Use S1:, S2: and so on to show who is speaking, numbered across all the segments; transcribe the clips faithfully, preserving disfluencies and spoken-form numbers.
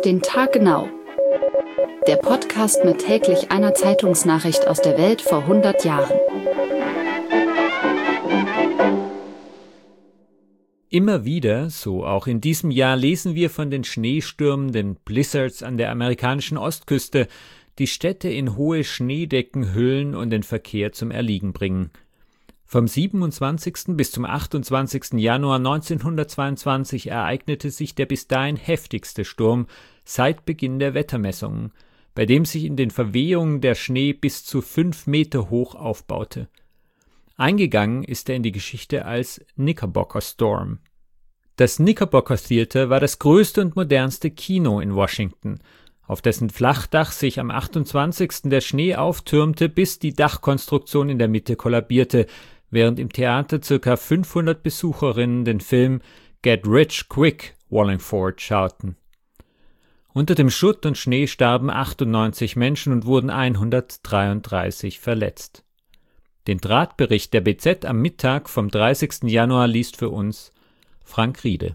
S1: den Tag genau. Der Podcast mit täglich einer Zeitungsnachricht aus der Welt vor hundert Jahren.
S2: Immer wieder, so auch in diesem Jahr, lesen wir von den Schneestürmen, den Blizzards an der amerikanischen Ostküste, die Städte in hohe Schneedecken hüllen und den Verkehr zum Erliegen bringen. Vom siebenundzwanzigsten bis zum achtundzwanzigsten Januar neunzehnhundertzweiundzwanzig ereignete sich der bis dahin heftigste Sturm seit Beginn der Wettermessungen, bei dem sich in den Verwehungen der Schnee bis zu fünf Meter hoch aufbaute. Eingegangen ist er in die Geschichte als Knickerbocker Storm. Das Knickerbocker Theater war das größte und modernste Kino in Washington, auf dessen Flachdach sich am achtundzwanzigsten der Schnee auftürmte, bis die Dachkonstruktion in der Mitte kollabierte, während im Theater ca. fünfhundert Besucherinnen den Film Get Rich Quick Wallingford schauten. Unter dem Schutt und Schnee starben achtundneunzig Menschen und wurden hundertdreiunddreißig verletzt. Den Drahtbericht der B Z am Mittag vom dreißigsten Januar liest für uns Frank Riede.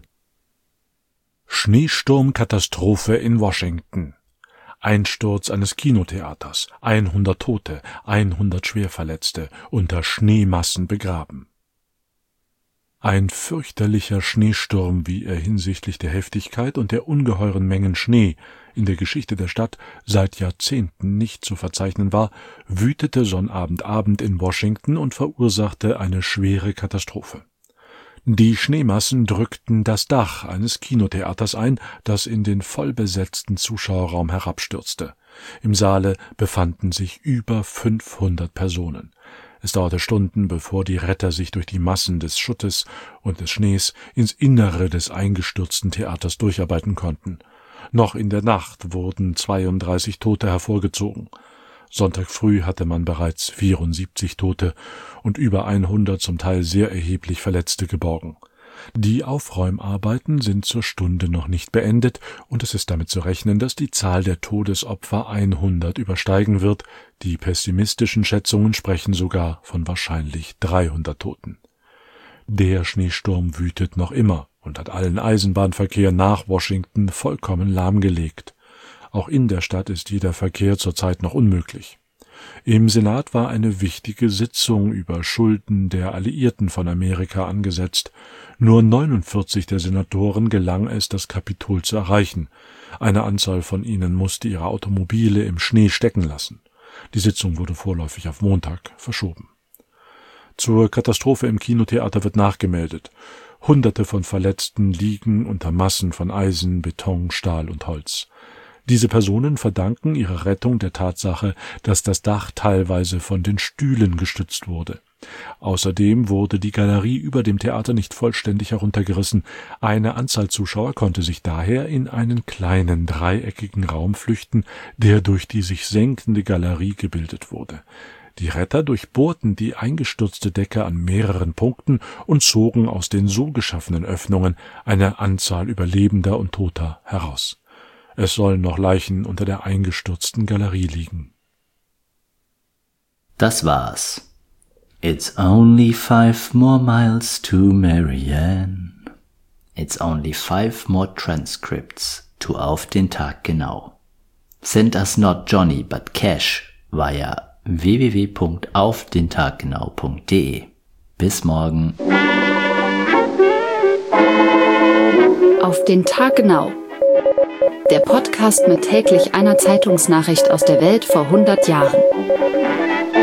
S3: Schneesturmkatastrophe in Washington. Einsturz eines Kinotheaters, hundert Tote, hundert Schwerverletzte, unter Schneemassen begraben. Ein fürchterlicher Schneesturm, wie er hinsichtlich der Heftigkeit und der ungeheuren Mengen Schnee in der Geschichte der Stadt seit Jahrzehnten nicht zu verzeichnen war, wütete Sonnabendabend in Washington und verursachte eine schwere Katastrophe. Die Schneemassen drückten das Dach eines Kinotheaters ein, das in den vollbesetzten Zuschauerraum herabstürzte. Im Saale befanden sich über fünfhundert Personen. Es dauerte Stunden, bevor die Retter sich durch die Massen des Schuttes und des Schnees ins Innere des eingestürzten Theaters durcharbeiten konnten. Noch in der Nacht wurden zweiunddreißig Tote hervorgezogen. Sonntag früh hatte man bereits vierundsiebzig Tote und über hundert zum Teil sehr erheblich Verletzte geborgen. Die Aufräumarbeiten sind zur Stunde noch nicht beendet und es ist damit zu rechnen, dass die Zahl der Todesopfer hundert übersteigen wird. Die pessimistischen Schätzungen sprechen sogar von wahrscheinlich dreihundert Toten. Der Schneesturm wütet noch immer und hat allen Eisenbahnverkehr nach Washington vollkommen lahmgelegt. Auch in der Stadt ist jeder Verkehr zurzeit noch unmöglich. Im Senat war eine wichtige Sitzung über Schulden der Alliierten von Amerika angesetzt. Nur neunundvierzig der Senatoren gelang es, das Kapitol zu erreichen. Eine Anzahl von ihnen musste ihre Automobile im Schnee stecken lassen. Die Sitzung wurde vorläufig auf Montag verschoben. Zur Katastrophe im Kinotheater wird nachgemeldet. Hunderte von Verletzten liegen unter Massen von Eisen, Beton, Stahl und Holz. Diese Personen verdanken ihre Rettung der Tatsache, dass das Dach teilweise von den Stühlen gestützt wurde. Außerdem wurde die Galerie über dem Theater nicht vollständig heruntergerissen. Eine Anzahl Zuschauer konnte sich daher in einen kleinen dreieckigen Raum flüchten, der durch die sich senkende Galerie gebildet wurde. Die Retter durchbohrten die eingestürzte Decke an mehreren Punkten und zogen aus den so geschaffenen Öffnungen eine Anzahl Überlebender und Toter heraus. Es sollen noch Leichen unter der eingestürzten Galerie liegen.
S4: Das war's. It's only five more miles to Marianne. It's only five more transcripts to Auf den Tag genau. Send us not Johnny but cash via w w w punkt auf den tag genau punkt d e. Bis morgen.
S1: Auf den Tag genau. Der Podcast mit täglich einer Zeitungsnachricht aus der Welt vor hundert Jahren.